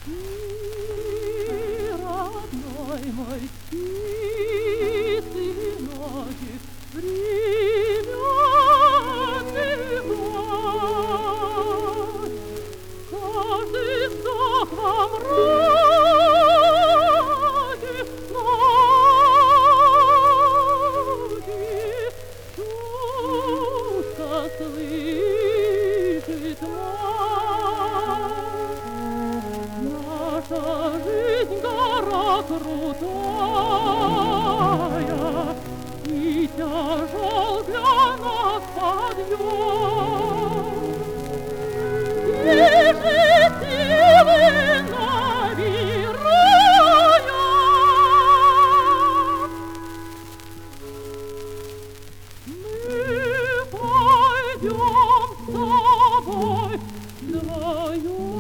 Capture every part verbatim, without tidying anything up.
Ты, родной мой, ты, сыночек, временный год. Каждый вздох во мраке ночи чутко слышит мать. Наша жизнь гора крутая, и тяжел для нас подъем. И же силы набирая, мы пойдем с тобой вдвоем.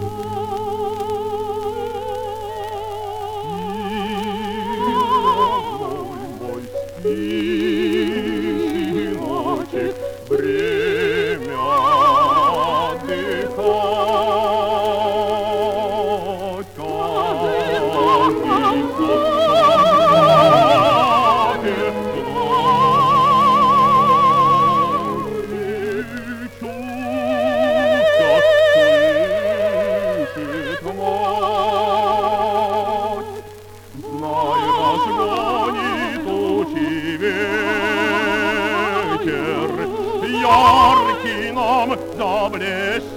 Сыночек, время отдыхать, каждый вздох слышит мать. Знай, разгонит тучи ветер, яркий нам заблестит.